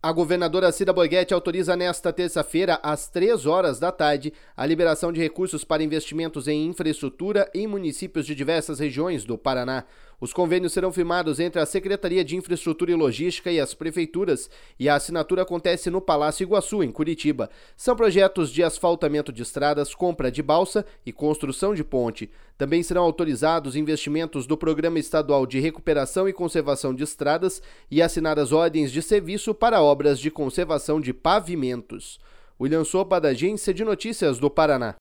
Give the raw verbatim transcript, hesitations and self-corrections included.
A governadora Cida Borghetti autoriza nesta terça-feira, às três horas da tarde, a liberação de recursos para investimentos em infraestrutura em municípios de diversas regiões do Paraná. Os convênios serão firmados entre a Secretaria de Infraestrutura e Logística e as prefeituras, e a assinatura acontece no Palácio Iguaçu, em Curitiba. São projetos de asfaltamento de estradas, compra de balsa e construção de ponte. Também serão autorizados investimentos do Programa Estadual de Recuperação e Conservação de Estradas e assinadas ordens de serviço para obras de conservação de pavimentos. William Sopa, da Agência de Notícias do Paraná.